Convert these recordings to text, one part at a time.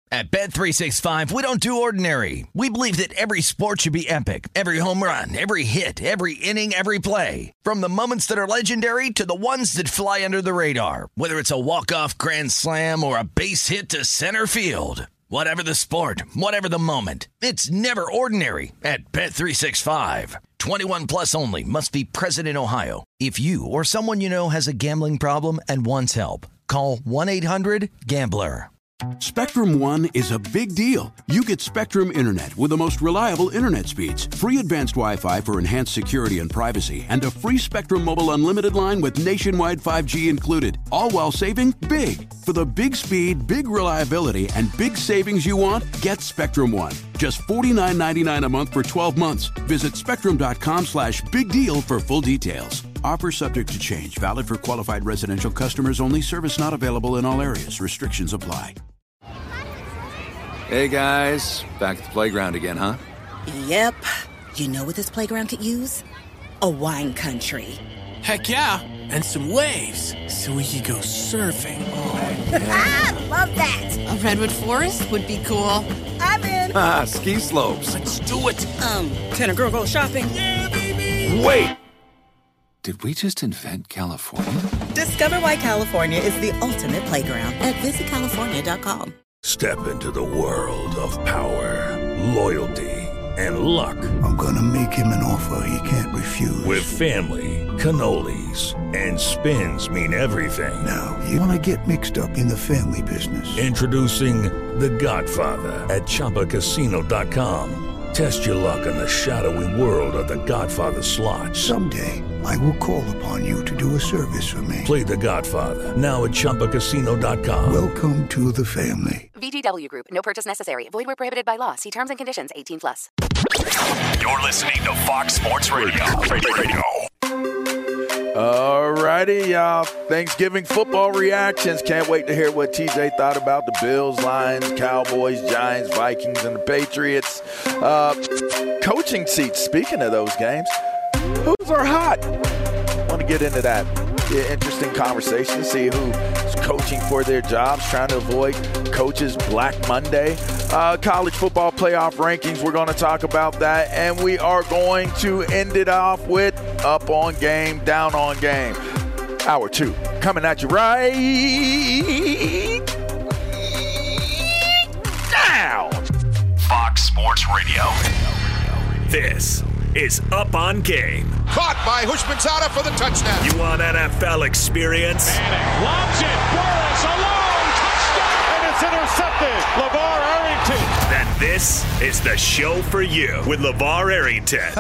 At Bet365, we don't do ordinary. We believe that every sport should be epic. Every home run, every hit, every inning, every play. From the moments that are legendary to the ones that fly under the radar. Whether it's a walk-off grand slam or a base hit to center field. Whatever the sport, whatever the moment. It's never ordinary at Bet365. 21 plus only. Must be present in Ohio. If you or someone you know has a gambling problem and wants help, call 1-800-GAMBLER. Spectrum One is a big deal. You get Spectrum Internet with the most reliable internet speeds, free advanced Wi-Fi for enhanced security and privacy, and a free Spectrum Mobile Unlimited line with nationwide 5G included, all while saving big. For the big speed, big reliability, and big savings you want, get Spectrum One. Just $49.99 a month for 12 months. Visit spectrum.com/big deal for full details. Offer subject to change. Valid for qualified residential customers only. Service not available in all areas. Restrictions apply. Hey guys, back at the playground again, huh? Yep. You know what this playground could use? A wine country. Heck yeah, and some waves so we could go surfing. Oh, yeah. Love that. A redwood forest would be cool. I'm in. Ski slopes. Let's do it. Can a girl go shopping? Yeah, baby. Wait! Did we just invent California? Discover why California is the ultimate playground at visitcalifornia.com. Step into the world of power, loyalty, and luck. I'm gonna make him an offer he can't refuse. With family, cannolis, and spins mean everything. Now, you wanna get mixed up in the family business. Introducing The Godfather at ChumbaCasino.com. Test your luck in the shadowy world of The Godfather slot. Someday, I will call upon you to do a service for me. Play The Godfather, now at ChumbaCasino.com. Welcome to the family. VGW Group. No purchase necessary. Void where prohibited by law. See terms and conditions. 18+. You're listening to Fox Sports Radio. All righty, y'all. Thanksgiving football reactions. Can't wait to hear what TJ thought about the Bills, Lions, Cowboys, Giants, Vikings, and the Patriots. Coaching seats, speaking of those games, who's are hot? Want to get into that. Interesting conversation, see who's coaching for their jobs, trying to avoid coaches Black Monday. College football playoff rankings, we're going to talk about that. And we are going to end it off with up on game, down on game. Hour 2 coming at you right now. Fox Sports Radio. This is Up on Game. Caught by Hushmanzada for the touchdown. You want NFL experience? Manning lobs it. Burris alone. Touchdown. And it's intercepted. LeVar Arrington. Then this is the show for you with LeVar Arrington.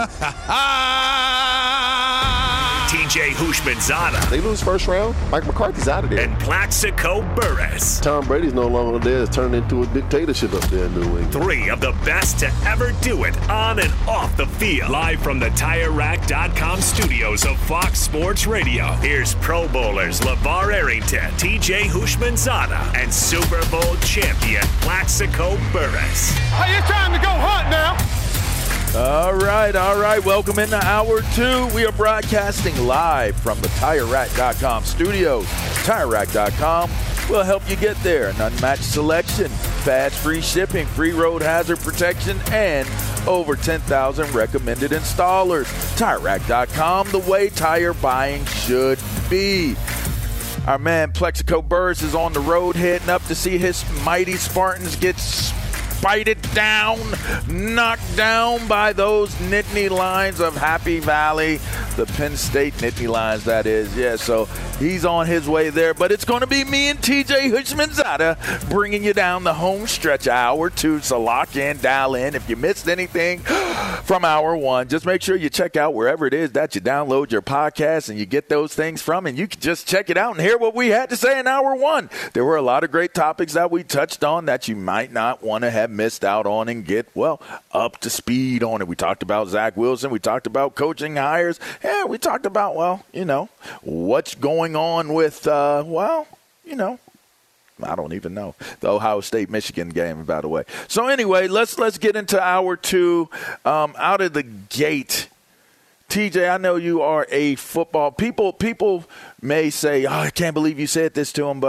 TJ Hushmanzada. They lose first round. Mike McCarthy's out of there. And Plaxico Burress. Tom Brady's no longer there. It's turned into a dictatorship up there in New England. 3 of the best to ever do it on and off the field. Live from the TireRack.com studios of Fox Sports Radio. Here's Pro Bowlers LeVar Arrington, TJ Hushmanzada, and Super Bowl champion Plaxico Burress. Hey, it's time to go hunt now. All right. Welcome into Hour 2. We are broadcasting live from the TireRack.com studios. TireRack.com will help you get there. An unmatched selection, fast free shipping, free road hazard protection, and over 10,000 recommended installers. TireRack.com, the way tire buying should be. Our man Plaxico Burress is on the road heading up to see his mighty Spartans get spited down, knocked down by those Nittany Lions of Happy Valley, the Penn State Nittany Lions, that is. Yeah, so he's on his way there. But it's going to be me and TJ Hushmanzada bringing you down the home stretch, Hour 2. So lock in, dial in. If you missed anything from Hour 1, just make sure you check out wherever it is that you download your podcast and you get those things from, and you can just check it out and hear what we had to say in Hour 1. There were a lot of great topics that we touched on that you might not want to have missed out on and get, well, up to speed on it. We talked about Zach Wilson. We talked about coaching hires. Yeah, we talked about, well, you know, what's going on with, well, you know, I don't even know. The Ohio State-Michigan game, by the way. So anyway, let's get into Hour 2. Out of the gate, TJ, I know you are a football. People may say, oh, I can't believe you said this to him, but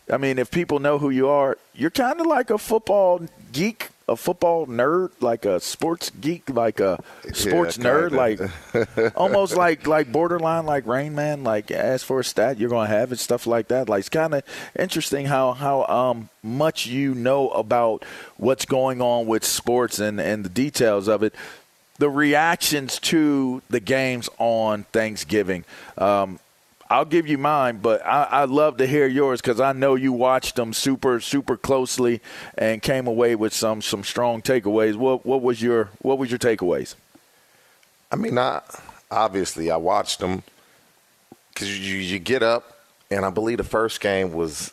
I mean, if people know who you are, you're kind of like a football geek, a football nerd, like a sports geek, like a sports nerd, like almost like borderline like Rain Man, like ask for a stat, you're going to have it, stuff like that. Like, it's kind of interesting how much you know about what's going on with sports and the details of it. The reactions to the games on Thanksgiving. I'll give you mine, but I'd love to hear yours because I know you watched them super, super closely and came away with some strong takeaways. What was your takeaways? I mean, obviously I watched them because you get up, and I believe the first game was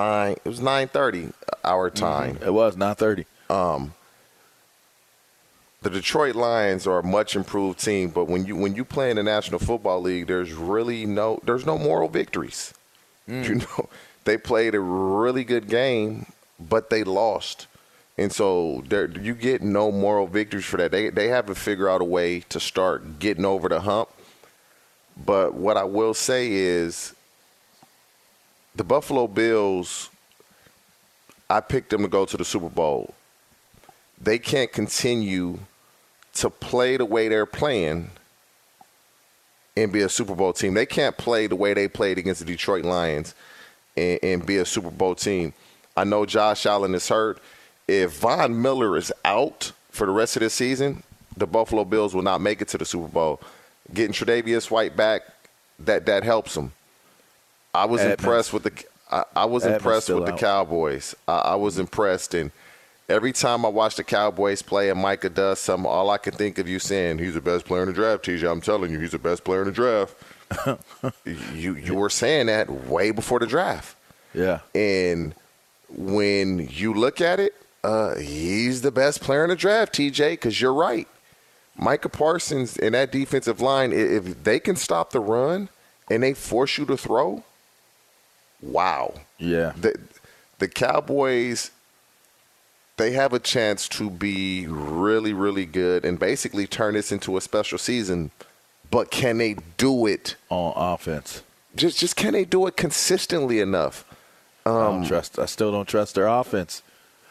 9:30 our time. Mm-hmm. It was 9:30. The Detroit Lions are a much improved team, but when you play in the National Football League, there's no moral victories. You know, they played a really good game, but they lost, and so you get no moral victories for that. They haven't figured out a way to start getting over the hump. But what I will say is, the Buffalo Bills, I picked them to go to the Super Bowl. They can't continue to play the way they're playing and be a Super Bowl team. They can't play the way they played against the Detroit Lions and be a Super Bowl team. I know Josh Allen is hurt. If Von Miller is out for the rest of the season, the Buffalo Bills will not make it to the Super Bowl. Getting Tre'Davious White back, that helps them. I was impressed with the Cowboys. I was impressed, and every time I watch the Cowboys play and Micah does something, all I can think of you saying, he's the best player in the draft, TJ. I'm telling you, he's the best player in the draft. You were saying that way before the draft. Yeah. And when you look at it, he's the best player in the draft, TJ, because you're right. Micah Parsons and that defensive line, if they can stop the run and they force you to throw, wow. Yeah. The Cowboys, they have a chance to be really, really good and basically turn this into a special season. But can they do it on offense? Just can they do it consistently enough? I still don't trust their offense.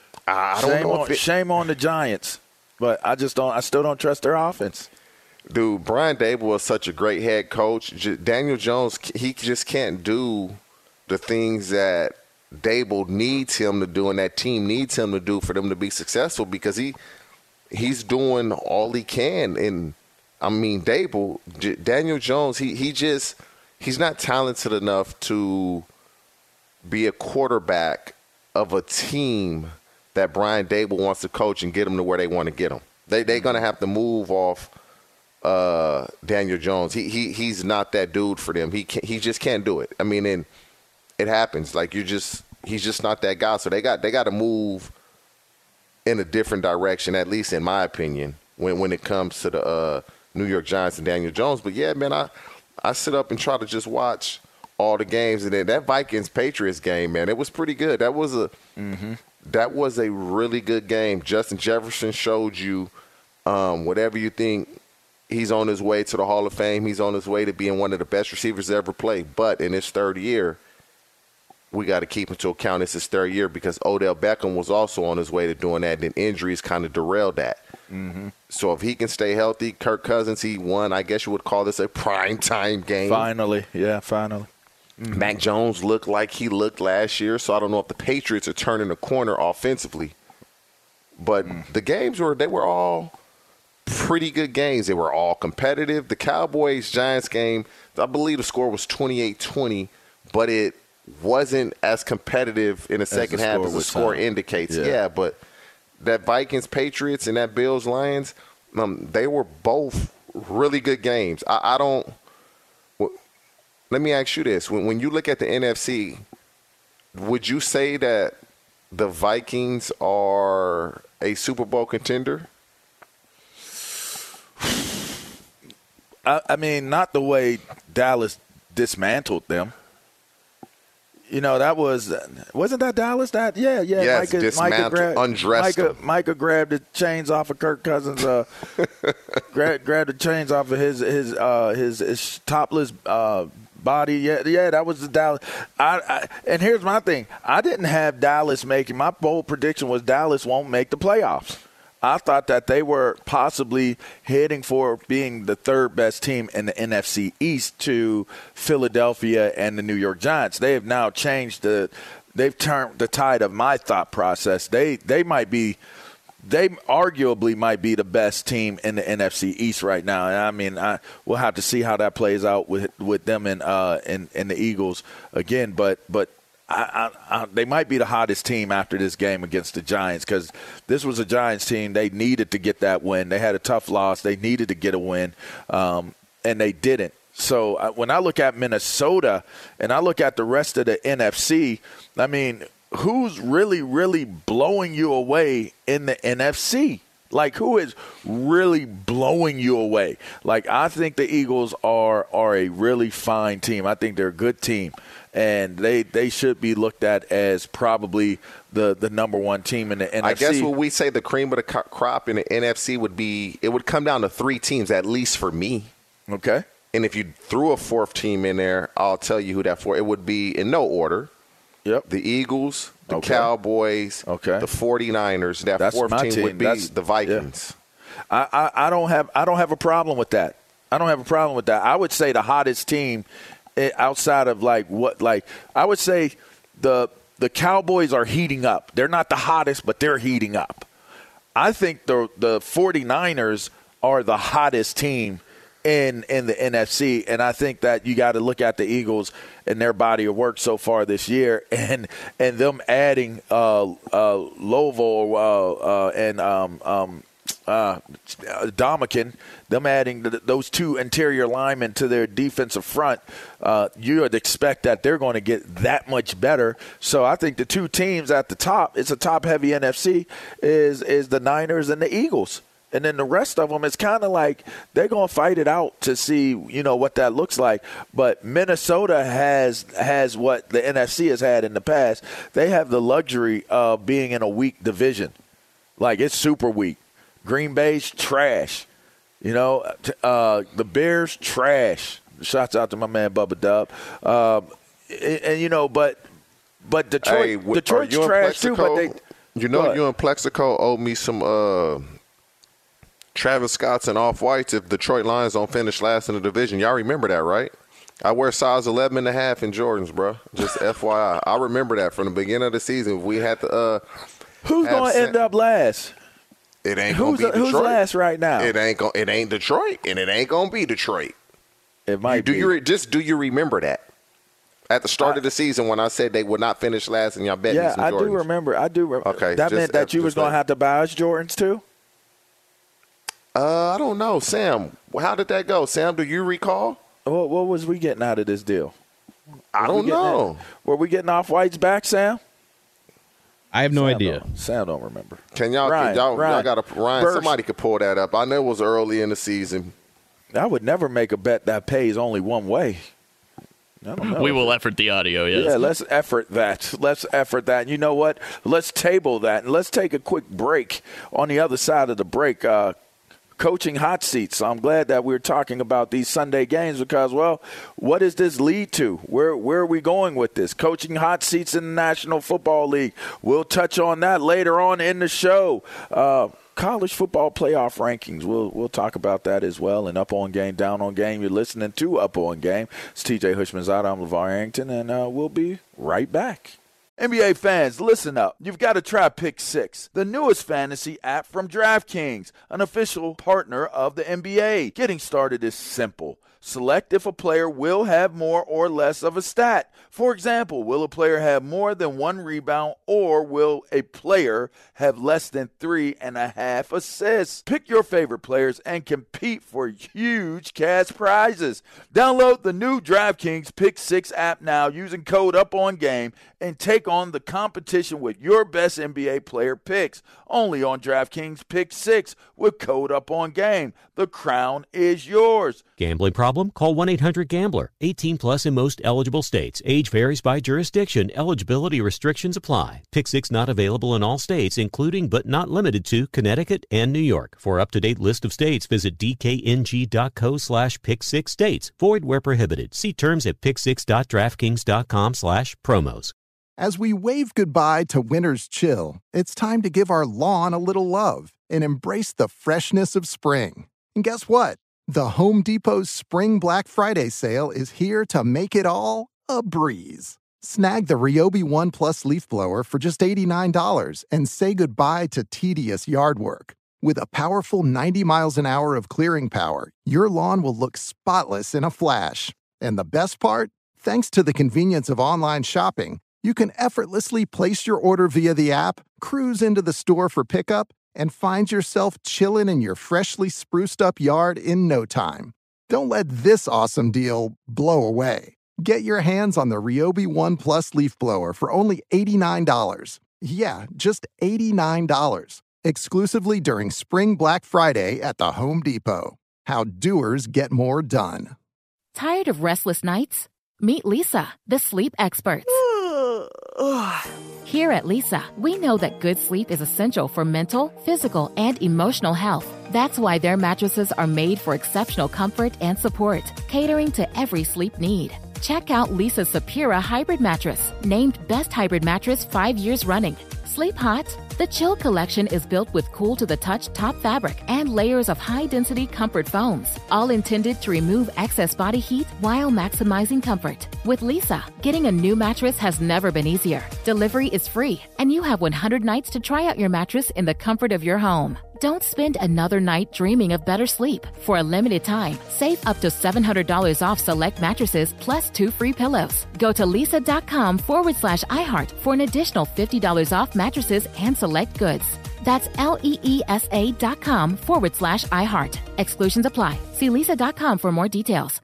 Shame on the Giants, but I still don't trust their offense. Dude, Brian Daboll was such a great head coach. Daniel Jones, he just can't do the things that Daboll needs him to do and that team needs him to do for them to be successful, because he's doing all he can. And I mean, Daniel Jones, he's not talented enough to be a quarterback of a team that Brian Daboll wants to coach and get them to where they want to get them. They're going to have to move off Daniel Jones. He's not that dude for them. He just can't do it. I mean, and it happens. Like, he's just not that guy. So they got to move in a different direction, at least in my opinion, when it comes to the New York Giants and Daniel Jones. But yeah, man, I sit up and try to just watch all the games, and then that Vikings-Patriots game, man, it was pretty good. That was a really good game. Justin Jefferson showed you, whatever you think, he's on his way to the Hall of Fame. He's on his way to being one of the best receivers to ever play. But in his third year, we got to keep into account it's his third year, because Odell Beckham was also on his way to doing that, and injuries kind of derailed that. Mm-hmm. So if he can stay healthy, Kirk Cousins, he won, I guess you would call this a primetime game. Finally. Mm-hmm. Mac Jones looked like he looked last year, so I don't know if the Patriots are turning the corner offensively. But the games they were all pretty good games. They were all competitive. The Cowboys-Giants game, I believe the score was 28-20, but it wasn't as competitive in the second half as the score indicates. Yeah, but that Vikings-Patriots and that Bills-Lions, they were both really good games. Let me ask you this. When you look at the NFC, would you say that the Vikings are a Super Bowl contender? I mean, not the way Dallas dismantled them. You know, wasn't that Dallas? Yes, undressed him. Micah grabbed the chains off of Kirk Cousins. Grabbed the chains off of his topless body. Yeah, that was the Dallas. And here's my thing. I didn't have Dallas making – my bold prediction was Dallas won't make the playoffs. I thought that they were possibly heading for being the third best team in the NFC East to Philadelphia and the New York Giants. They have now changed they've turned the tide of my thought process. They arguably might be the best team in the NFC East right now. And I mean, we'll have to see how that plays out with them and the Eagles again. But they might be the hottest team after this game against the Giants, because this was a Giants team. They needed to get that win. They had a tough loss. They needed to get a win, and they didn't. So when I look at Minnesota and I look at the rest of the NFC, I mean, who's really, really blowing you away in the NFC? Like, who is really blowing you away? Like, I think the Eagles are a really fine team. I think they're a good team. And they should be looked at as probably the number one team in the NFC. I guess what we say the cream of the crop in the NFC would be, it would come down to three teams, at least for me. Okay. And if you threw a fourth team in there, I'll tell you who that for. It would be in no order. Yep. The Eagles, the Cowboys, the 49ers. That's fourth team would be the Vikings. Yeah. I don't have a problem with that. I would say the hottest team outside of I would say the Cowboys are heating up. They're not the hottest, but they're heating up. I think the 49ers are the hottest team in the NFC, and I think that you got to look at the Eagles and their body of work so far this year, and them adding Lovo and Dominican, them adding those two interior linemen to their defensive front, you would expect that they're going to get that much better. So I think the two teams at the top, it's a top-heavy NFC, is the Niners and the Eagles. And then the rest of them, it's kind of like they're going to fight it out to see, what that looks like. But Minnesota has what the NFC has had in the past. They have the luxury of being in a weak division. Like, it's super weak. Green Bay's trash. The Bears, trash. Shouts out to my man Bubba Dub. But Detroit's trash too. But you and Plexico owe me some Travis Scott's and Off-Whites if Detroit Lions don't finish last in the division. Y'all remember that, right? I wear size 11.5 in Jordans, bro. Just FYI. I remember that from the beginning of the season. We had to who's going to end up last? It ain't going to be Detroit. Who's last right now? It ain't Detroit, and it ain't going to be Detroit. It might be. Do you remember that? At the start of the season when I said they would not finish last and y'all bet me some Jordans. Yeah, I do remember. Okay. That meant that you was going to have to buy us Jordans too? I don't know. Sam, how did that go? Sam, do you recall? What was we getting out of this deal? I don't know. Were we getting Off-Whites back, Sam? I have no idea. Sam don't remember. Can y'all Ryan, somebody could pull that up. I know it was early in the season. I would never make a bet that pays only one way. I don't know. We will effort the audio, yes. Yeah, let's effort that. You know what? Let's table that, and let's take a quick break. On the other side of the break, coaching hot seats. So I'm glad that we're talking about these Sunday games because, well, what does this lead to? Where are we going with this? Coaching hot seats in the National Football League. We'll touch on that later on in the show. College football playoff rankings. We'll talk about that as well. And Up On Game, Down On Game. You're listening to Up On Game. It's TJ Hushmanzada. I'm LeVar Arrington, and we'll be right back. NBA fans, listen up. You've got to try Pick 6, the newest fantasy app from DraftKings, an official partner of the NBA. Getting started is simple. Select if a player will have more or less of a stat. For example, will a player have more than 1 rebound or will a player have less than 3.5 assists? Pick your favorite players and compete for huge cash prizes. Download the new DraftKings Pick 6 app now using code UPONGAME and take on the competition with your best NBA player picks. Only on DraftKings Pick 6 with code UPONGAME. The crown is yours. Gambling problem? problem? Call 1-800-GAMBLER. 18 plus in most eligible states. Age varies by jurisdiction. Eligibility restrictions apply. Pick 6 not available in all states, including but not limited to Connecticut and New York. For up-to-date list of states, visit dkng.co/pick6states. Void where prohibited. See terms at pick6.draftkings.com/promos. As we wave goodbye to winter's chill, it's time to give our lawn a little love and embrace the freshness of spring. And guess what? The Home Depot's Spring Black Friday sale is here to make it all a breeze. Snag the Ryobi One Plus leaf blower for just $89 and say goodbye to tedious yard work. With a powerful 90 miles an hour of clearing power, your lawn will look spotless in a flash. And the best part? Thanks to the convenience of online shopping, you can effortlessly place your order via the app, cruise into the store for pickup, and find yourself chilling in your freshly spruced up yard in no time. Don't let this awesome deal blow away. Get your hands on the Ryobi One Plus leaf blower for only $89. Yeah, just $89. Exclusively during Spring Black Friday at the Home Depot. How doers get more done. Tired of restless nights? Meet Leesa, the sleep experts. Here at Leesa, we know that good sleep is essential for mental, physical, and emotional health. That's why their mattresses are made for exceptional comfort and support, catering to every sleep need. Check out Leesa's Sapira Hybrid Mattress, named Best Hybrid Mattress 5 years running. Sleep hot? The Chill Collection is built with cool-to-the-touch top fabric and layers of high-density comfort foams, all intended to remove excess body heat while maximizing comfort. With Leesa, getting a new mattress has never been easier. Delivery is free, and you have 100 nights to try out your mattress in the comfort of your home. Don't spend another night dreaming of better sleep. For a limited time, save up to $700 off select mattresses plus 2 free pillows. Go to leesa.com/iHeart for an additional $50 off mattresses and select goods. That's LEESA.com/iHeart. Exclusions apply. See leesa.com for more details.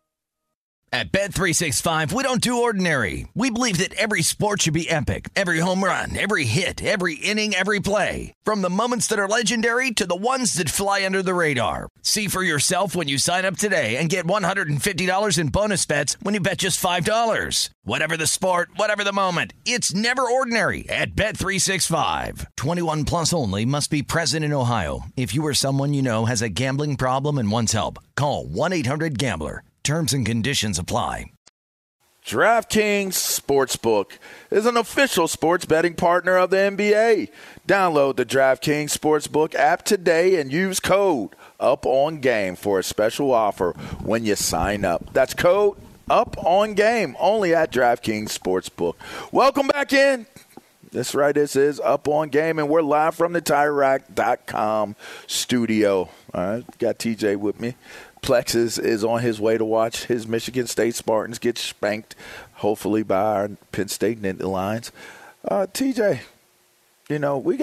At Bet365, we don't do ordinary. We believe that every sport should be epic. Every home run, every hit, every inning, every play. From the moments that are legendary to the ones that fly under the radar. See for yourself when you sign up today and get $150 in bonus bets when you bet just $5. Whatever the sport, whatever the moment, it's never ordinary at Bet365. 21 plus only. Must be present in Ohio. If you or someone you know has a gambling problem and wants help, call 1-800-GAMBLER. Terms and conditions apply. DraftKings Sportsbook is an official sports betting partner of the NBA. Download the DraftKings Sportsbook app today and use code UPONGAME for a special offer when you sign up. That's code UPONGAME only at DraftKings Sportsbook. Welcome back in. That's right. This is Up On Game, and we're live from the TireRack.com studio. All right, got TJ with me. Plex is on his way to watch his Michigan State Spartans get spanked, hopefully by our Penn State Nittany Lions. TJ, you know we've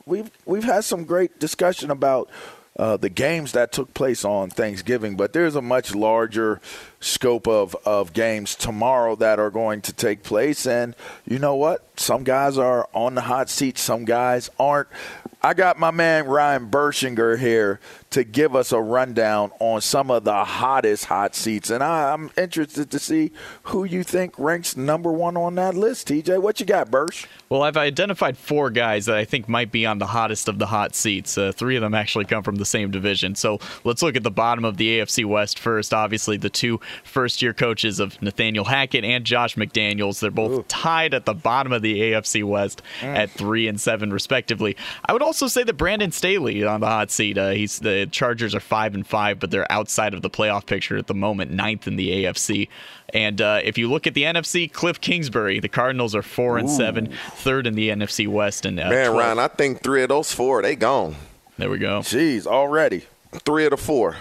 had some great discussion about the games that took place on Thanksgiving, but there's a much larger scope of games tomorrow that are going to take place. And you know what? Some guys are on the hot seat, some guys aren't. I got my man Ryan Bershinger here to give us a rundown on some of the hottest hot seats. And I'm interested to see who you think ranks number one on that list. TJ, what you got, Bersh? Well, I've identified 4 guys that I think might be on the hottest of the hot seats. 3 of them actually come from the same division. So let's look at the bottom of the AFC West first. Obviously, the 2 first-year coaches of Nathaniel Hackett and Josh McDaniels. They're both tied at the bottom of the AFC West at 3 and 7, respectively. I would also say that Brandon Staley on the hot seat. The Chargers are 5 and 5, but they're outside of the playoff picture at the moment, 9th in the AFC. And if you look at the NFC, Cliff Kingsbury, the Cardinals are 4 and 7, 3rd in the NFC West. And man, Ryan, I think 3 of those 4 they gone. There we go. Jeez, already 3 of the 4.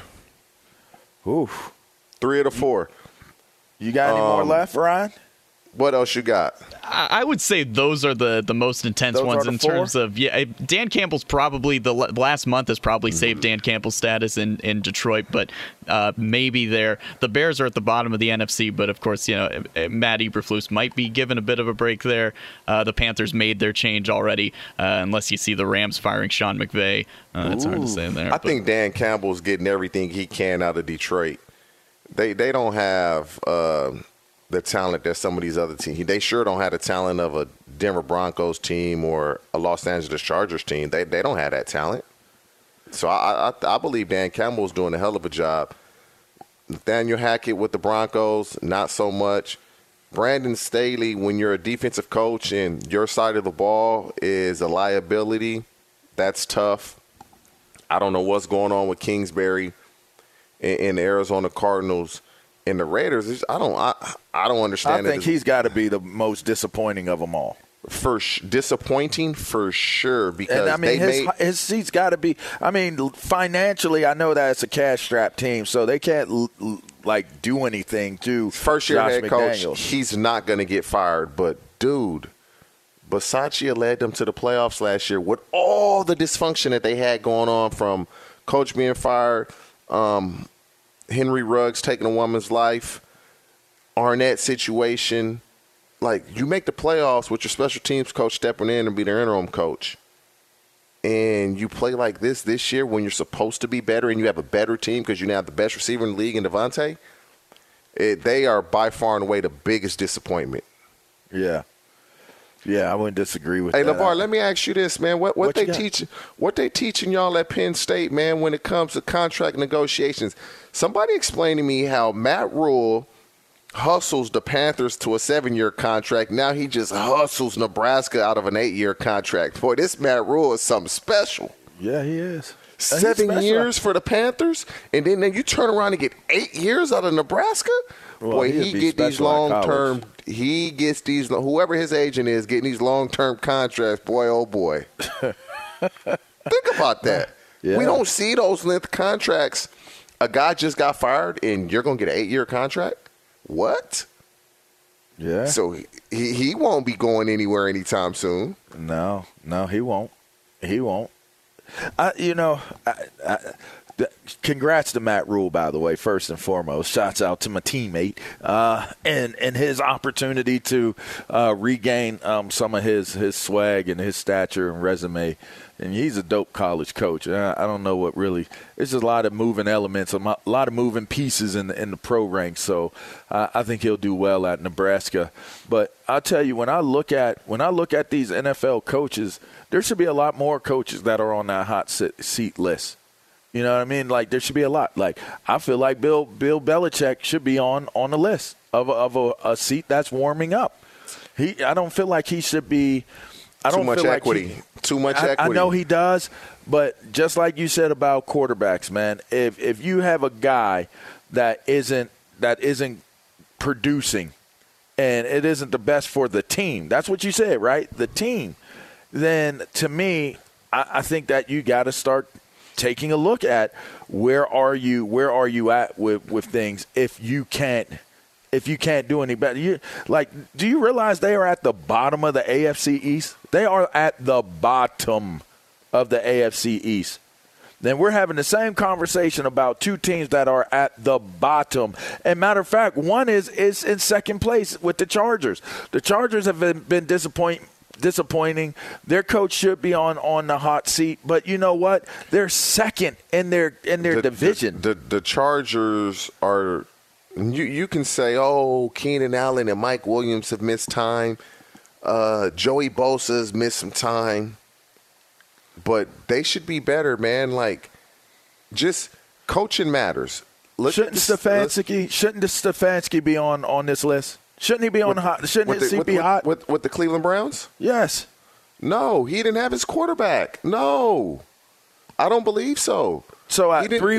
Ooh, 3 of the 4. You got any more left, Ryan? What else you got? I would say those are the most intense ones in terms of, Dan Campbell's probably, the last month has probably saved Dan Campbell's status in Detroit, but maybe the Bears are at the bottom of the NFC, but of course, Matt Eberflus might be given a bit of a break there. The Panthers made their change already, unless you see the Rams firing Sean McVay. It's hard to say there. I think Dan Campbell's getting everything he can out of Detroit. They don't have the talent that some of these other teams. They sure don't have the talent of a Denver Broncos team or a Los Angeles Chargers team. They don't have that talent. So I believe Dan Campbell's doing a hell of a job. Nathaniel Hackett with the Broncos, not so much. Brandon Staley, when you're a defensive coach and your side of the ball is a liability, that's tough. I don't know what's going on with Kingsbury in the Arizona Cardinals and the Raiders. I don't understand. I think he's got to be the most disappointing of them all. Disappointing for sure, because and, I mean, his seat's got to be. I mean, financially, I know that it's a cash-strapped team, so they can't do anything to first-year Josh head McDaniels. coach. He's not going to get fired, but dude, Bisaccia led them to the playoffs last year with all the dysfunction that they had going on, from coach being fired, Henry Ruggs taking a woman's life, Arnett situation. Like, you make the playoffs with your special teams coach stepping in and be their interim coach, and you play like this year when you're supposed to be better and you have a better team because you now have the best receiver in the league in Devontae, they are by far and away the biggest disappointment. Yeah. Yeah, I wouldn't disagree with that. Hey, LeVar, let me ask you this, man. What they teaching y'all at Penn State, man, when it comes to contract negotiations? Somebody explain to me how Matt Rule hustles the Panthers to a 7-year contract. Now he just hustles Nebraska out of an 8-year contract. Boy, this Matt Rule is something special. Yeah, he is. 7 years for the Panthers, and then you turn around and get 8 years out of Nebraska? Well, boy, he get these long-term – he gets these – whoever his agent is getting these long-term contracts, boy, oh, boy. Think about that. Yeah. We don't see those length contracts. A guy just got fired, and you're going to get an 8-year contract? What? Yeah. So he won't be going anywhere anytime soon. No, he won't. He won't. Congrats to Matt Rule, by the way, first and foremost. Shouts out to my teammate and his opportunity to regain some of his swag and his stature and resume. And he's a dope college coach. I don't know what really – there's just a lot of moving elements, a lot of moving pieces in the pro ranks. So I think he'll do well at Nebraska. But I'll tell you, when I look at these NFL coaches, there should be a lot more coaches that are on that hot seat list. You know what I mean? Like, there should be a lot. Like, I feel like Bill Belichick should be on the list of a seat that's warming up. I don't feel like he should be – Too much equity. I know he does, but just like you said about quarterbacks, man, if you have a guy that isn't producing and it isn't the best for the team, that's what you said, right? The team. Then to me, I think that you got to start taking a look at where are you at with things if you can't do any better. Do you realize they are at the bottom of the AFC East? They are at the bottom of the AFC East. Then we're having the same conversation about two teams that are at the bottom. And matter of fact, one is in second place with the Chargers. The Chargers have been disappointing. Their coach should be on the hot seat, but you know what? They're second in their division. The Chargers are. You can say, oh, Keenan Allen and Mike Williams have missed time. Joey Bosa's missed some time. But they should be better, man. Like, just coaching matters. Shouldn't Stefanski be on this list? Shouldn't he be on hot? Shouldn't his seat be hot? With the Cleveland Browns? Yes. No, he didn't have his quarterback. No. I don't believe so. So at 3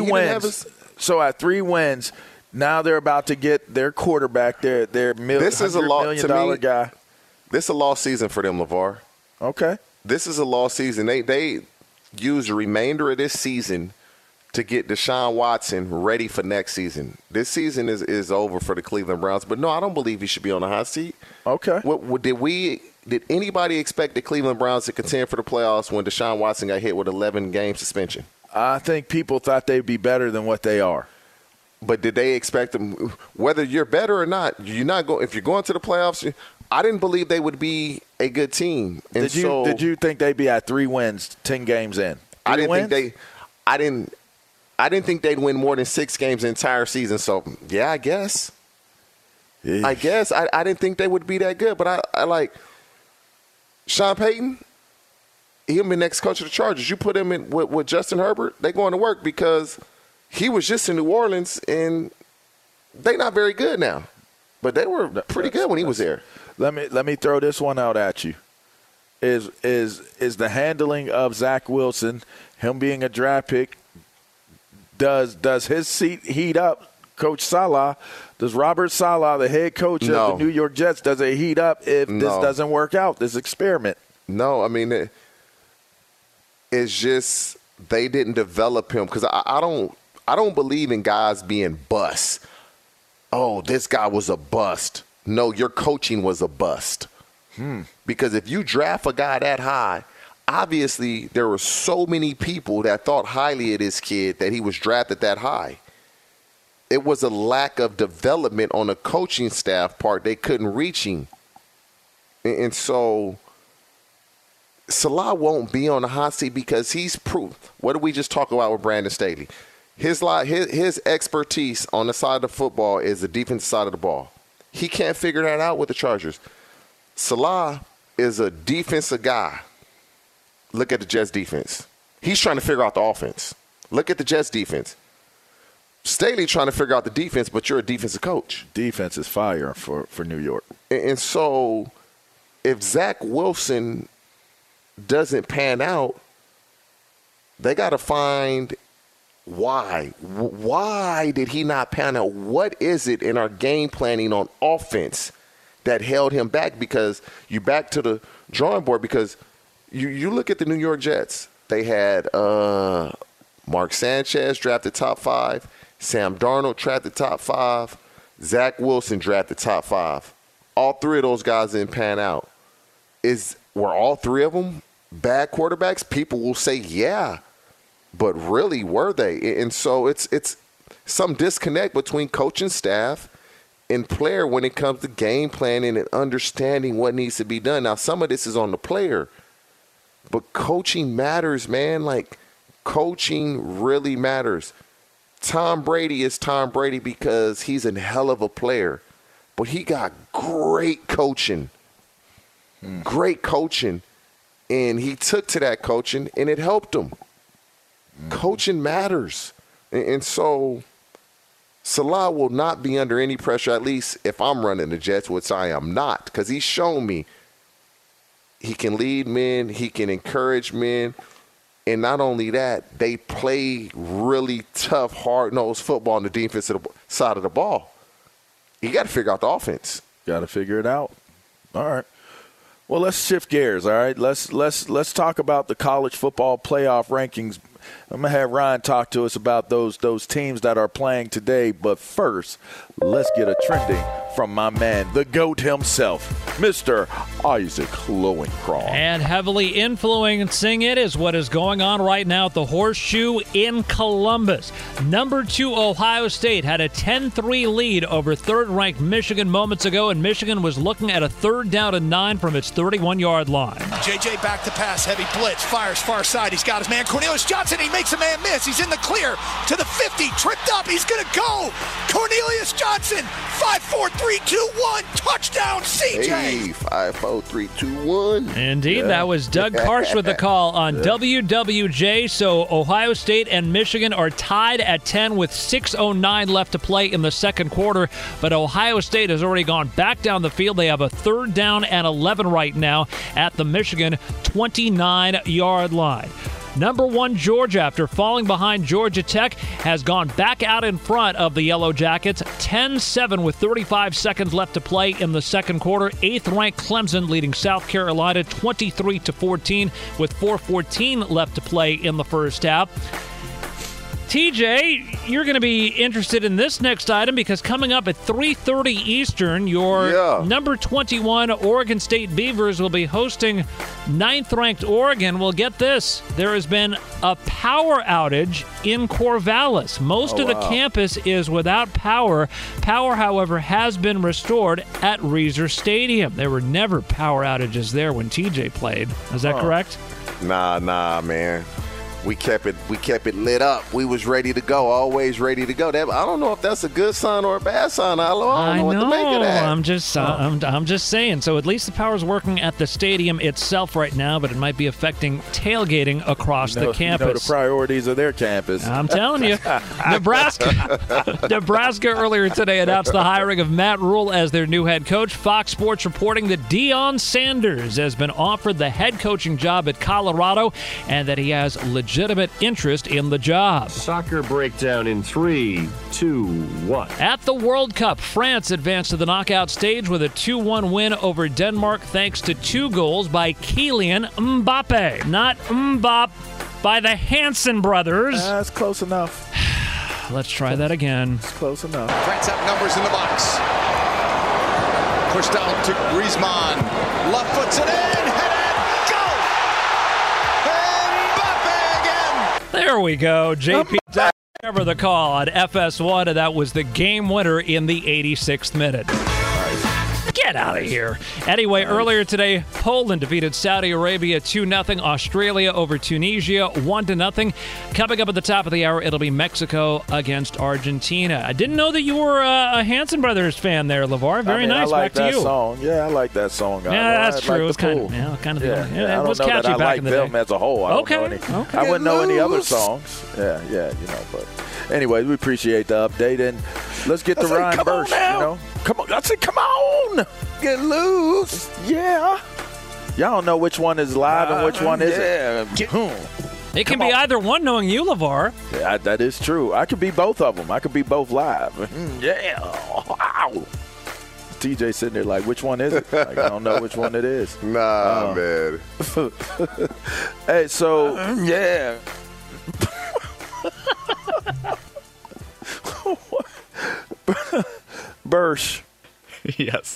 wins, now they're about to get their quarterback, their $100 million guy. This is a lost season for them, LeVar. Okay. This is a lost season. They use the remainder of this season to get Deshaun Watson ready for next season. This season is over for the Cleveland Browns. But, no, I don't believe he should be on the hot seat. Okay. Did anybody expect the Cleveland Browns to contend for the playoffs when Deshaun Watson got hit with 11-game suspension? I think people thought they'd be better than what they are. But did they expect them, whether you're better or not, if you're going to the playoffs, I didn't believe they would be a good team. And did you think they'd be at 3 wins, 10 games in? I didn't I didn't think they'd win more than 6 games the entire season. So, yeah, I guess. Eesh. I guess. I didn't think they would be that good. But I like Sean Payton. He'll be the next coach of the Chargers. You put him in with Justin Herbert, they're going to work because he was just in New Orleans, and they're not very good now. But they were pretty good when he was there. Let me throw this one out at you. Is the handling of Zach Wilson, him being a draft pick, does his seat heat up Coach Saleh? Does Robert Saleh, the head coach of the New York Jets, does it heat up if this doesn't work out, this experiment? No, I mean, it's just they didn't develop him because I don't believe in guys being busts. Oh, this guy was a bust. No, your coaching was a bust. Because if you draft a guy that high, obviously there were so many people that thought highly of this kid that he was drafted that high. It was a lack of development on the coaching staff part. They couldn't reach him. And so Saleh won't be on the hot seat because he's proved. What did we just talk about with Brandon Staley? His expertise on the side of the football is the defensive side of the ball. He can't figure that out with the Chargers. Saleh is a defensive guy. Look at the Jets defense. He's trying to figure out the offense. Look at the Jets defense. Staley trying to figure out the defense, but you're a defensive coach. Defense is fire for New York. And so if Zach Wilson doesn't pan out, they got to find why. Why did he not pan out? What is it in our game planning on offense that held him back? Because you back to the drawing board because you look at the New York Jets. They had Mark Sanchez drafted top 5. Sam Darnold drafted top 5. Zach Wilson drafted top 5. All 3 of those guys didn't pan out. Were all 3 of them bad quarterbacks? People will say, yeah. But really, were they? And so it's some disconnect between coaching staff and player when it comes to game planning and understanding what needs to be done. Now, some of this is on the player. But coaching matters, man. Like, coaching really matters. Tom Brady is Tom Brady because he's a hell of a player. But he got great coaching. Great coaching. And he took to that coaching, and it helped him. Coaching matters. And so Saleh will not be under any pressure, at least if I'm running the Jets, which I am not, because he's shown me he can lead men, he can encourage men, and not only that, they play really tough, hard-nosed football on the defensive side of the ball. You got to figure out the offense. Got to figure it out. All right. Well, let's shift gears, all right? Let's talk about the college football playoff rankings. I'm going to have Ryan talk to us about those teams that are playing today. But first, let's get a trending from my man, the GOAT himself, Mr. Isaac Lowenkron. And heavily influencing it is what is going on right now at the Horseshoe in Columbus. Number 2 Ohio State had a 10-3 lead over third-ranked Michigan moments ago, and Michigan was looking at a 3rd down and 9 from its 31-yard line. JJ back to pass, heavy blitz, fires far side. He's got his man Cornelius Johnson. He makes a man miss. He's in the clear to the 50, tripped up. He's going to go. Cornelius Johnson, 5-4-3-2-1, touchdown, CJ. Hey, 5-4-3-2-1. Indeed, that was Doug Karsh with the call on WWJ. So Ohio State and Michigan are tied at 10 with 6:09 left to play in the second quarter. But Ohio State has already gone back down the field. They have a 3rd down and 11 right now at the Michigan 29-yard line. Number 1, Georgia, after falling behind Georgia Tech, has gone back out in front of the Yellow Jackets, 10-7 with 35 seconds left to play in the second quarter. 8th-ranked Clemson leading South Carolina 23-14 with 4:14 left to play in the first half. TJ, you're going to be interested in this next item because coming up at 3:30 Eastern, your number 21 Oregon State Beavers will be hosting 9th-ranked Oregon. Well, get this. There has been a power outage in Corvallis. Most of the campus is without power. Power, however, has been restored at Reser Stadium. There were never power outages there when TJ played. Is that correct? Nah, man. We kept it lit up. We was ready to go, always ready to go. I don't know if that's a good sign or a bad sign. I don't know what to make of that. I'm just saying. So at least the power's working at the stadium itself right now, but it might be affecting tailgating across the campus. You know the priorities of their campus. I'm telling you. Nebraska earlier today announced the hiring of Matt Rule as their new head coach. Fox Sports reporting that Deion Sanders has been offered the head coaching job at Colorado and that he has legitimate interest in the job. Soccer breakdown in 3, 2, 1. At the World Cup, France advanced to the knockout stage with a 2-1 win over Denmark thanks to 2 goals by Kylian Mbappe. Not Mbappe, by the Hansen brothers. That's close enough. Let's try that again. It's close enough. France have numbers in the box. Pushed out to Griezmann. Left foots it in. There we go. JP cover the call on FS1, and that was the game winner in the 86th minute. Get out of here. Anyway, earlier today, Poland defeated Saudi Arabia 2-0. Australia over Tunisia 1-0. Coming up at the top of the hour, it'll be Mexico against Argentina. I didn't know that you were a Hanson Brothers fan there, LeVar. Very nice. I like Back to you. Song. Yeah, I like that song. Yeah, that's true. Like it was kind of, it was catchy back in the day. I like them as a whole. I wouldn't know any other songs. Yeah, but anyway, we appreciate the update, and let's get to Ryan Bursch. Come on. I said, come on. Get loose. Yeah. Y'all don't know which one is live and which one isn't. It can be either one, knowing you, LeVar. Yeah, that is true. I could be both of them. I could be both live. Yeah. Wow. TJ sitting there like, which one is it? Like, I don't know which one it is. Nah, man. Hey, so. Yeah. Bursch. Yes.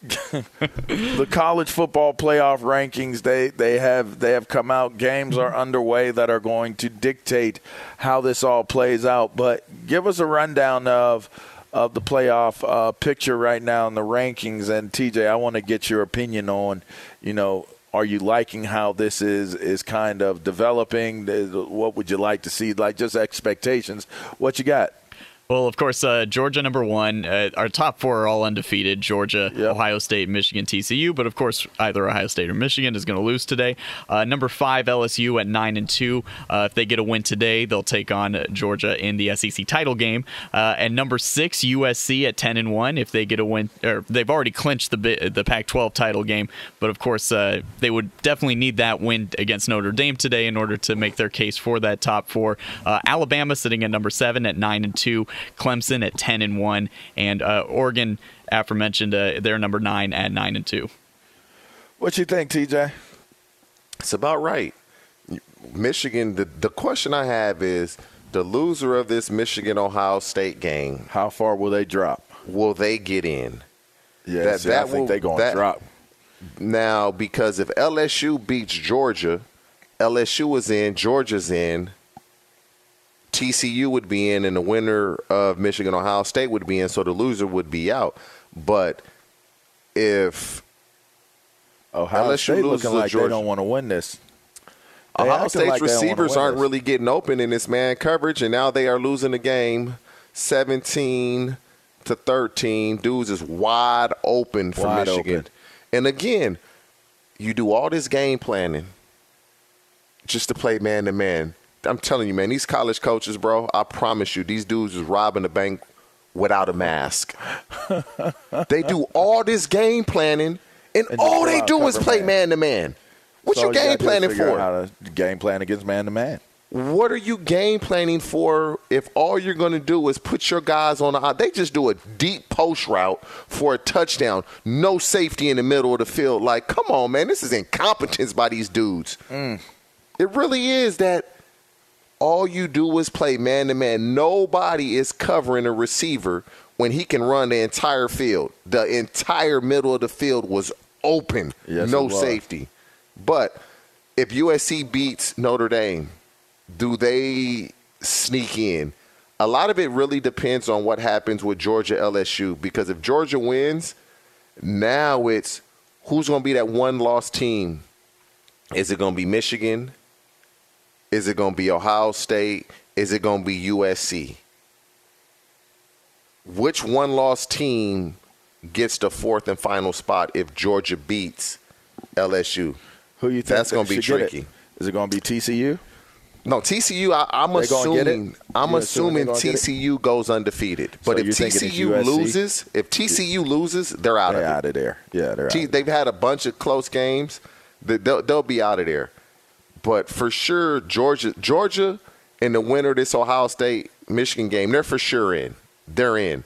The college football playoff rankings, they have come out. Games are underway that are going to dictate how this all plays out. But give us a rundown of the playoff picture right now in the rankings. And TJ, I want to get your opinion on, are you liking how this is kind of developing? What would you like to see? Like just expectations. What you got? Well, of course, Georgia number 1. Our top 4 are all undefeated: Georgia, Ohio State, Michigan, TCU. But of course, either Ohio State or Michigan is going to lose today. Number 5, LSU at 9-2. If they get a win today, they'll take on Georgia in the SEC title game. And number 6, USC at 10-1. If they get a win, or they've already clinched the Pac-12 title game. But of course, they would definitely need that win against Notre Dame today in order to make their case for that top 4. Alabama sitting at number 7 at 9-2. Clemson at 10-1, and Oregon, aforementioned, they're number 9 at 9-2. What you think, TJ? It's about right. Michigan. The question I have is the loser of this Michigan-Ohio State game. How far will they drop? Will they get in? Yeah, I think they're going to drop. Now, because if LSU beats Georgia, LSU is in, Georgia's in. TCU would be in, and the winner of Michigan-Ohio State would be in, so the loser would be out. But if Ohio State looking like Georgia, they don't want to win this. Ohio State's receivers aren't really getting open in this man coverage, and now they are losing the game 17-13. Dudes is wide open for Michigan. And again, you do all this game planning just to play man-to-man. I'm telling you, man, these college coaches, bro, I promise you, these dudes is robbing the bank without a mask. They do all this game planning, and all they do is play man-to-man. What you game planning for? How to game plan against man-to-man. What are you game planning for if all you're going to do is put your guys on the – they just do a deep post route for a touchdown, no safety in the middle of the field. Like, come on, man, this is incompetence by these dudes. It really is that – all you do is play man-to-man. Nobody is covering a receiver when he can run the entire field. The entire middle of the field was open, no safety. But if USC beats Notre Dame, do they sneak in? A lot of it really depends on what happens with Georgia LSU, because if Georgia wins, now it's who's going to be that one-loss team? Is it going to be Michigan? Is it going to be Ohio State? Is it going to be USC? Which one-loss team gets the fourth and final spot if Georgia beats LSU? Who you think that's going to be tricky? Is it going to be TCU? No, TCU. I'm assuming TCU goes undefeated. But if TCU loses, they're out of there. Yeah, they're out. They've had a bunch of close games. They'll be out of there. But for sure, Georgia in the winner of this Ohio State-Michigan game, they're for sure in. They're in.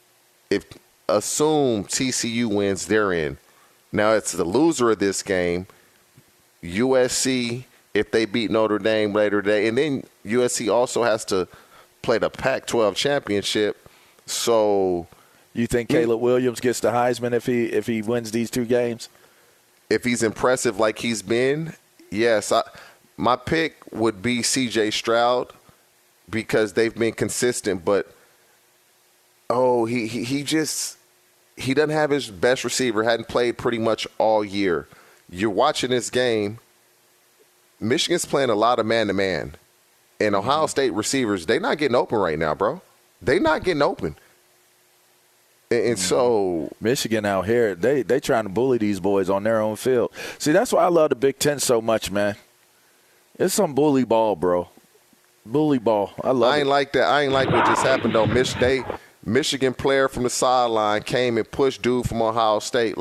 Assume TCU wins, they're in. Now it's the loser of this game, USC. If they beat Notre Dame later today, and then USC also has to play the Pac-12 championship. So, you think Caleb Williams gets the Heisman if he wins these two games? If he's impressive like he's been, yes. My pick would be C.J. Stroud because they've been consistent. But he doesn't have his best receiver. Hadn't played pretty much all year. You're watching this game. Michigan's playing a lot of man-to-man. And Ohio State receivers, they're not getting open right now, bro. They're not getting open. And so Michigan out here, they trying to bully these boys on their own field. See, that's why I love the Big Ten so much, man. It's some bully ball, bro. Bully ball. I love it. I ain't like that. I ain't like what just happened, though. Michigan player from the sideline came and pushed dude from Ohio State.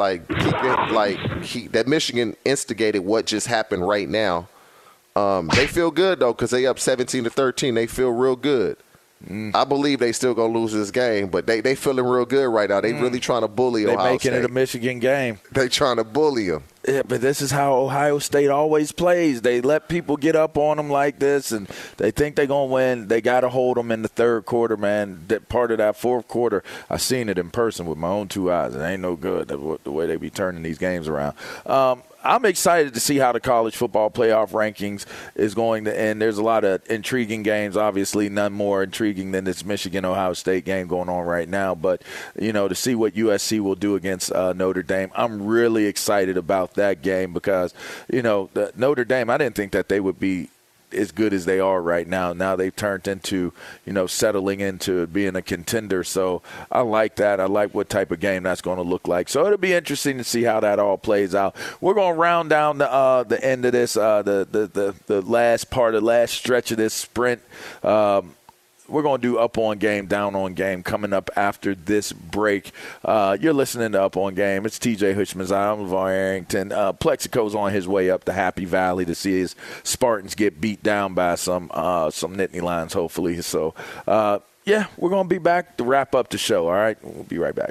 That Michigan instigated what just happened right now. They feel good, though, because they up 17-13. They feel real good. I believe they still going to lose this game, but they feeling real good right now. They really trying to bully Ohio State. They making it a Michigan game. They trying to bully them. Yeah, but this is how Ohio State always plays. They let people get up on them like this, and they think they're going to win. They got to hold them in the third quarter, man. That part of that fourth quarter, I seen it in person with my own two eyes. It ain't no good the way they be turning these games around. I'm excited to see how the college football playoff rankings is going to end. There's a lot of intriguing games, obviously none more intriguing than this Michigan-Ohio State game going on right now. But, to see what USC will do against Notre Dame, I'm really excited about that game because, the Notre Dame, I didn't think that they would be as good as they are right now. Now they've turned into, settling into being a contender. So I like that. I like what type of game that's going to look like. So it'll be interesting to see how that all plays out. We're going to round down the end of this, the last part, the last stretch of this sprint. We're going to do Up On Game, Down On Game coming up after this break. You're listening to Up On Game. It's TJ Hushmanzada. I'm LeVar Arrington. Plexico's on his way up to Happy Valley to see his Spartans get beat down by some Nittany Lions, hopefully. So, we're going to be back to wrap up the show, all right? We'll be right back.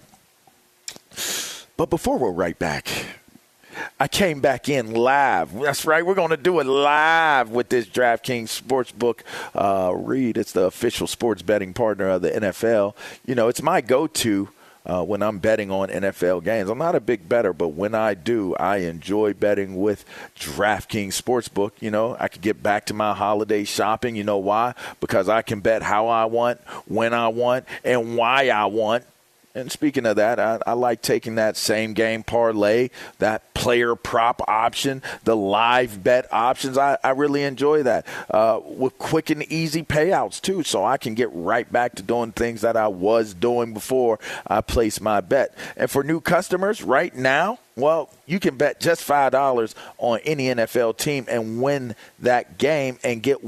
But before we're right back, I came back in live. That's right. We're going to do it live with this DraftKings Sportsbook read. It's the official sports betting partner of the NFL. It's my go-to when I'm betting on NFL games. I'm not a big bettor, but when I do, I enjoy betting with DraftKings Sportsbook. I could get back to my holiday shopping. You know why? Because I can bet how I want, when I want, and why I want. And speaking of that, I like taking that same game parlay, that player prop option, the live bet options. I really enjoy that with quick and easy payouts, too, so I can get right back to doing things that I was doing before I placed my bet. And for new customers right now, well, you can bet just $5 on any NFL team and win that game and get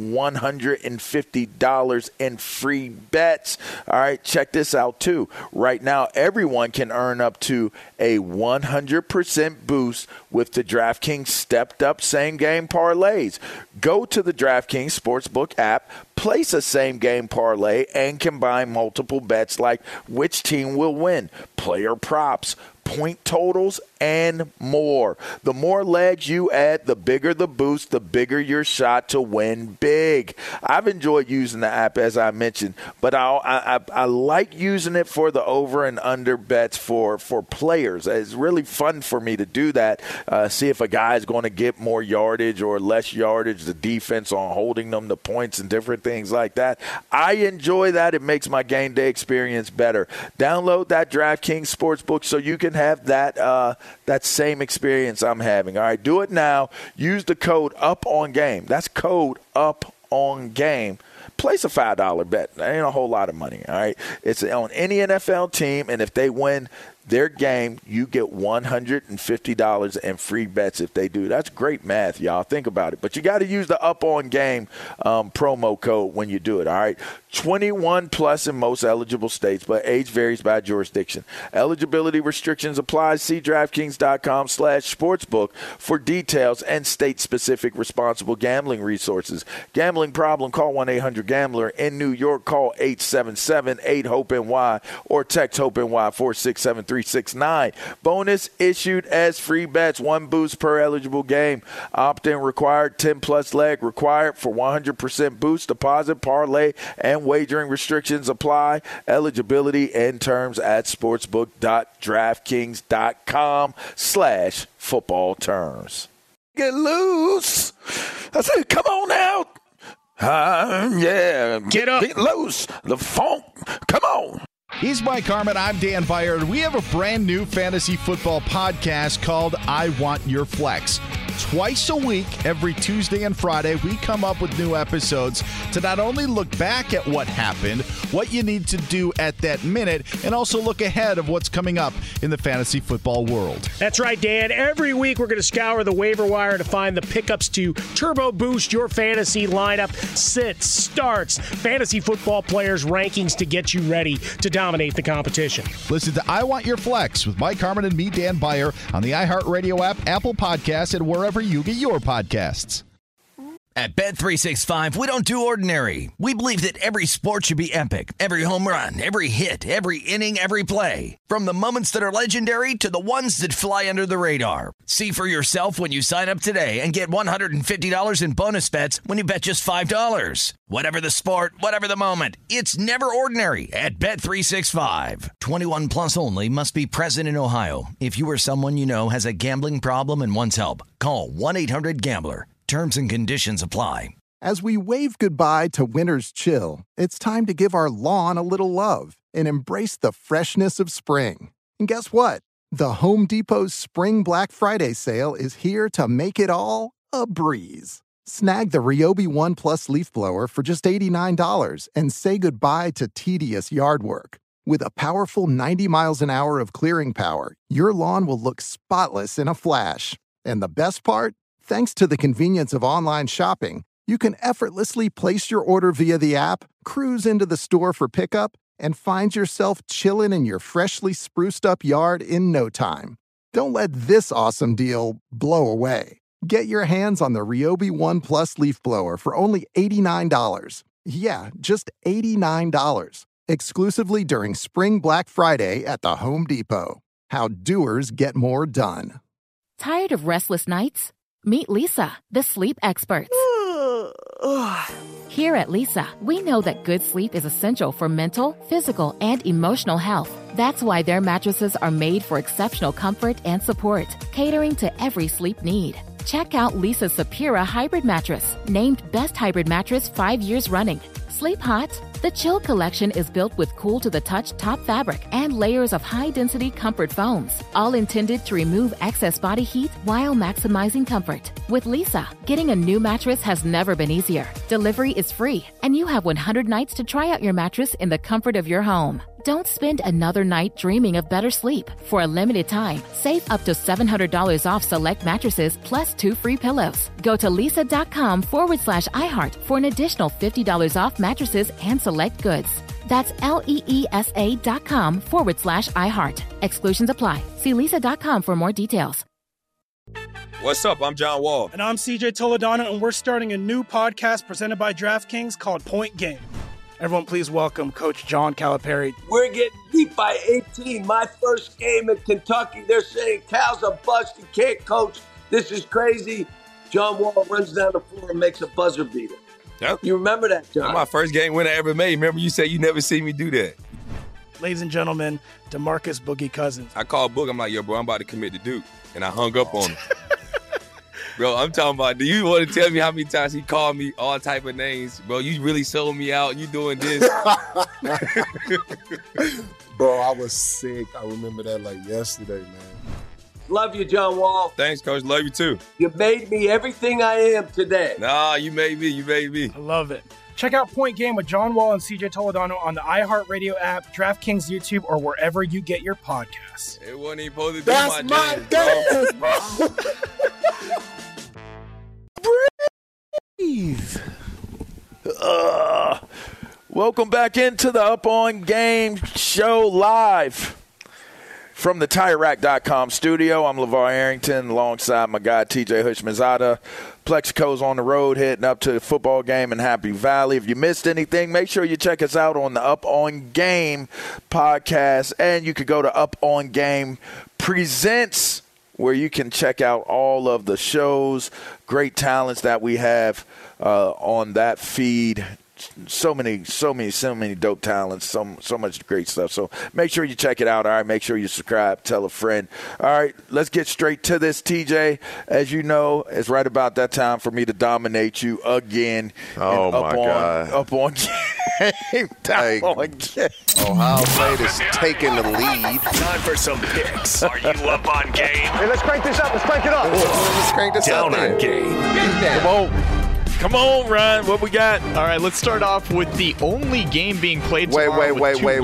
$150 in free bets. All right, check this out, too. Right now, everyone can earn up to a 100% boost with the DraftKings stepped-up same-game parlays. Go to the DraftKings Sportsbook app, place a same-game parlay, and combine multiple bets like which team will win, player props, point totals, and more. The more legs you add, the bigger the boost, the bigger your shot to win big. I've enjoyed using the app, as I mentioned, but I like using it for the over and under bets for players. It's really fun for me to do that, see if a guy's going to get more yardage or less yardage, the defense on holding them to points and different things like that. I enjoy that. It makes my game day experience better. Download that DraftKings Sportsbook so you can have that same experience I'm having. All right, do it now. Use the code UPONGAME. That's code UPONGAME on game, place a $5 bet. That ain't a whole lot of money, all right? It's on any NFL team, and if they win their game, you get $150 in free bets if they do. That's great math, y'all. Think about it. But you got to use the Up On Game promo code when you do it, all right? 21 plus in most eligible states, but age varies by jurisdiction. Eligibility restrictions apply. See DraftKings.com/sportsbook for details and state-specific responsible gambling resources. Gambling problem, call 1-800-GAMBLER. In New York, call 877-8-HOPE-NY or text HOPE-NY 467-369. Bonus issued as free bets. 1 boost per eligible game. Opt-in required. 10-plus leg required for 100% boost deposit, parlay, and wagering restrictions apply. Eligibility and terms at sportsbook.draftkings.com/football terms. Get loose. I said, come on out. Yeah. Get up. Get loose. The funk. Come on. He's Mike Harmon. I'm Dan Byer. We have a brand new fantasy football podcast called I Want Your Flex. Twice a week, every Tuesday and Friday, we come up with new episodes to not only look back at what happened, what you need to do at that minute, and also look ahead of what's coming up in the fantasy football world. That's right, Dan. Every week, we're going to scour the waiver wire to find the pickups to turbo boost your fantasy lineup, sits, starts, fantasy football players' rankings to get you ready to dominate the competition. Listen to I Want Your Flex with Mike Harmon and me, Dan Byer, on the iHeartRadio app, Apple Podcasts, and wherever you get your podcasts. At Bet365, we don't do ordinary. We believe that every sport should be epic. Every home run, every hit, every inning, every play. From the moments that are legendary to the ones that fly under the radar. See for yourself when you sign up today and get $150 in bonus bets when you bet just $5. Whatever the sport, whatever the moment, it's never ordinary at Bet365. 21 plus only. Must be present in Ohio. If you or someone you know has a gambling problem and wants help, call 1-800-GAMBLER. Terms and conditions apply. As we wave goodbye to winter's chill, it's time to give our lawn a little love and embrace the freshness of spring. And guess what? The Home Depot's Spring Black Friday sale is here to make it all a breeze. Snag the Ryobi One Plus leaf blower for just $89 and say goodbye to tedious yard work. With a powerful 90 miles an hour of clearing power, your lawn will look spotless in a flash. And the best part? Thanks to the convenience of online shopping, you can effortlessly place your order via the app, cruise into the store for pickup, and find yourself chilling in your freshly spruced up yard in no time. Don't let this awesome deal blow away. Get your hands on the Ryobi One Plus leaf blower for only $89. Yeah, just $89. Exclusively during Spring Black Friday at the Home Depot. How doers get more done. Tired of restless nights? Meet Leesa, the sleep experts. Here at Leesa, we know that good sleep is essential for mental, physical, and emotional health. That's why their mattresses are made for exceptional comfort and support, catering to every sleep need. Check out Leesa's Sapira Hybrid Mattress, named Best Hybrid Mattress 5 years running. Sleep hot? The Chill Collection is built with cool-to-the-touch top fabric and layers of high-density comfort foams, all intended to remove excess body heat while maximizing comfort. With Leesa, getting a new mattress has never been easier. Delivery is free, and you have 100 nights to try out your mattress in the comfort of your home. Don't spend another night dreaming of better sleep. For a limited time, save up to $700 off select mattresses plus 2 free pillows. Go to leesa.com/iHeart for an additional $50 off mattresses and select goods. That's LEESA.com/iHeart. Exclusions apply. See leesa.com for more details. What's up? I'm John Wall. And I'm CJ Toledano, and we're starting a new podcast presented by DraftKings called Point Game. Everyone, please welcome Coach John Calipari. We're getting beat by 18. My first game in Kentucky, they're saying Cal's a bust. He can't coach. This is crazy. John Wall runs down the floor and makes a buzzer beater. Yep. You remember that, John? That's my first game win I ever made. Remember you said you never seen me do that. Ladies and gentlemen, DeMarcus Boogie Cousins. I called Boog. I'm like, yo, bro, I'm about to commit to Duke. And I hung up on him. Bro, I'm talking about, do you want to tell me how many times he called me all type of names? Bro, you really sold me out. You doing this. Bro, I was sick. I remember that like yesterday, man. Love you, John Wall. Thanks, Coach. Love you too. You made me everything I am today. Nah, you made me. You made me. I love it. Check out Point Game with John Wall and CJ Toledano on the iHeartRadio app, DraftKings YouTube, or wherever you get your podcasts. It wasn't even supposed to be That's my game. Breathe. Welcome back into the Up On Game show live from the TireRack.com studio. I'm LeVar Arrington alongside my guy TJ Houshmandzadeh. Plexico's on the road heading up to the football game in Happy Valley. If you missed anything, make sure you check us out on the Up On Game podcast. And you could go to Up On Game Presents, where you can check out all of the shows, great talents that we have on that feed. So many dope talents, so much great stuff. So make sure you check it out. All right, make sure you subscribe, tell a friend. All right, let's get straight to this, TJ. As you know, it's right about that time for me to dominate you again. Oh, my God. Up on game. Ohio State is taking the lead. Time for some picks. Are you up on game? Hey, let's crank this up. Let's crank it up. Let's crank this up. Down on game. Come on, Ryan. What we got? All right, let's start off with the only game being played Wait. tomorrow. What's the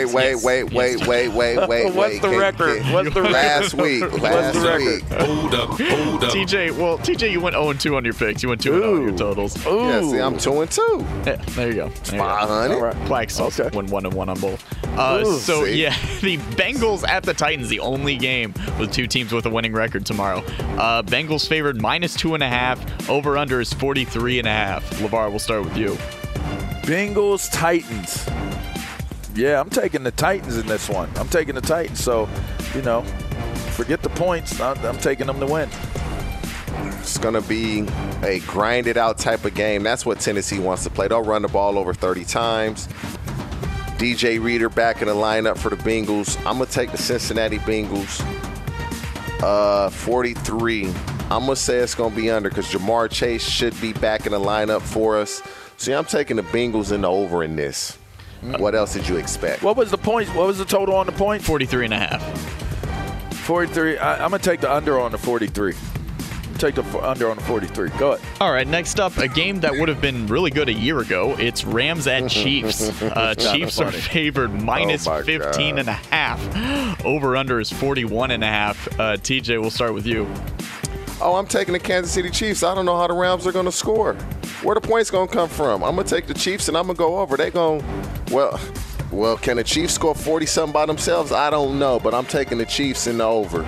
record? Last week. Hold up. TJ, you went 0-2 on your picks. You went 2-0 on your totals. Yeah, see, I'm 2-2. Yeah, there you go. 500. Right. Plax also went 1-1 on both. The Bengals at the Titans, the only game with two teams with a winning record tomorrow. Bengals favored -2.5. Over/under is 43.5. LeVar, we'll start with you. Bengals, Titans. Yeah, I'm taking the Titans in this one. I'm taking the Titans. So, forget the points. I'm taking them to win. It's going to be a grinded-out type of game. That's what Tennessee wants to play. They'll run the ball over 30 times. DJ Reader back in the lineup for the Bengals. I'm going to take the Cincinnati Bengals 43. I'm going to say it's going to be under because Jamar Chase should be back in the lineup for us. See, I'm taking the Bengals in the over in this. What else did you expect? What was the point? What was the total on the point? 43.5. 43. I'm going to take the under on the 43. Take the under on the 43. Go ahead. All right, next up, a game that would have been really good a year ago. It's Rams at Chiefs. Chiefs are favored -15.5. Over/under is 41.5. TJ, we'll start with you. Oh, I'm taking the Kansas City Chiefs. I don't know how the Rams are going to score. Where the points going to come from? I'm going to take the Chiefs, and I'm going to go over. They going, well, can the Chiefs score 40-something by themselves? I don't know, but I'm taking the Chiefs in the over.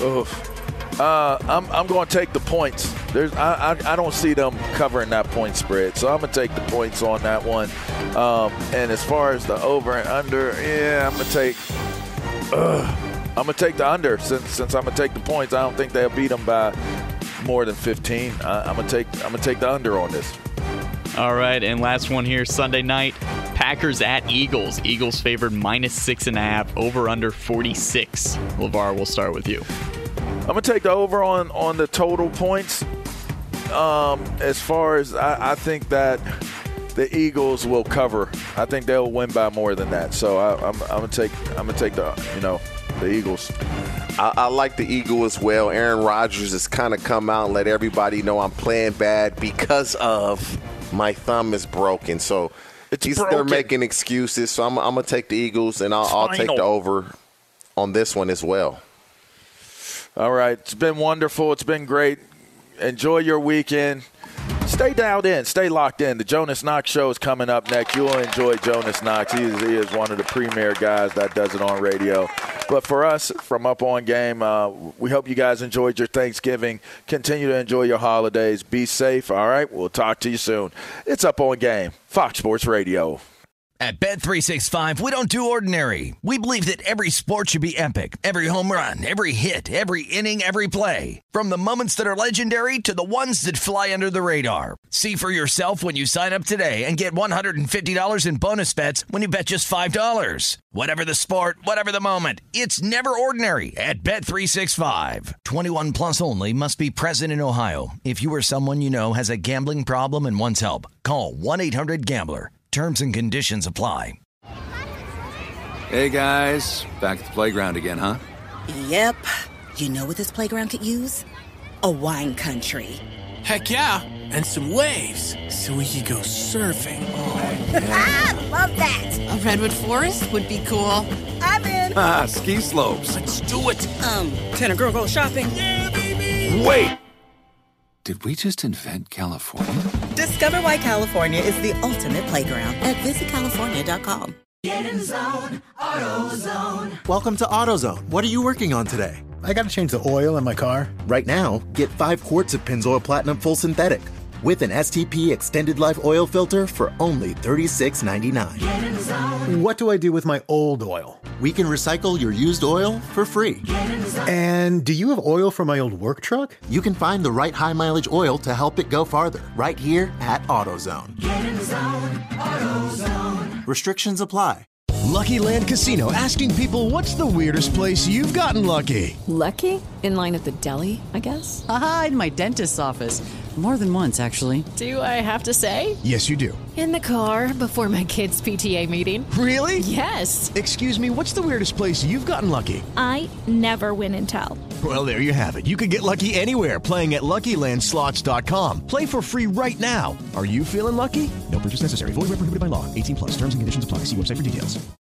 I'm going to take the points. I don't see them covering that point spread, so I'm going to take the points on that one. And as far as the over and under, I'm going to take the under since I'm going to take the points. I don't think they'll beat them by more than 15. I'm going to take the under on this. All right, and last one here, Sunday night, Packers at Eagles. Eagles favored -6.5. Over/under 46. LeVar, we'll start with you. I'm going to take the over on the total points. As far as I think that the Eagles will cover. I think they'll win by more than that. So I'm going to take the Eagles. I like the Eagle as well. Aaron Rodgers has kind of come out and let everybody know I'm playing bad because of my thumb is broken. So they're making excuses. So I'm going to take the Eagles, and I'll take the over on this one as well. All right. It's been wonderful. It's been great. Enjoy your weekend. Stay dialed in. Stay locked in. The Jonas Knox Show is coming up next. You'll enjoy Jonas Knox. He is one of the premier guys that does it on radio. But for us, from Up On Game, we hope you guys enjoyed your Thanksgiving. Continue to enjoy your holidays. Be safe. All right. We'll talk to you soon. It's Up On Game, Fox Sports Radio. At Bet365, we don't do ordinary. We believe that every sport should be epic. Every home run, every hit, every inning, every play. From the moments that are legendary to the ones that fly under the radar. See for yourself when you sign up today and get $150 in bonus bets when you bet just $5. Whatever the sport, whatever the moment, it's never ordinary at Bet365. 21 plus only. Must be present in Ohio. If you or someone you know has a gambling problem and wants help, call 1-800-GAMBLER. Terms and conditions apply. Hey, guys. Back at the playground again, huh? Yep. You know what this playground could use? A wine country. Heck yeah, and some waves so we could go surfing. Love that. A redwood forest would be cool. I'm in. Ski slopes. Let's do it. Can a girl go shopping? Yeah, baby. Wait. Did we just invent California? Discover why California is the ultimate playground at visitcalifornia.com. Get in zone, AutoZone. Welcome to AutoZone. What are you working on today? I got to change the oil in my car. Right now, get 5 quarts of Pennzoil Platinum Full Synthetic with an STP Extended Life Oil Filter for only $36.99. Get in zone. What do I do with my old oil? We can recycle your used oil for free. Get in zone. And do you have oil for my old work truck? You can find the right high-mileage oil to help it go farther right here at AutoZone. Get in zone, AutoZone. Restrictions apply. Lucky Land Casino, asking people, what's the weirdest place you've gotten lucky? Lucky? In line at the deli, I guess? Aha, in my dentist's office. More than once, actually. Do I have to say? Yes, you do. In the car before my kids' PTA meeting. Really? Yes. Excuse me, what's the weirdest place you've gotten lucky? I never win and tell. Well, there you have it. You can get lucky anywhere, playing at LuckyLandSlots.com. Play for free right now. Are you feeling lucky? No purchase necessary. Void where prohibited by law. 18+. Terms and conditions apply. See website for details.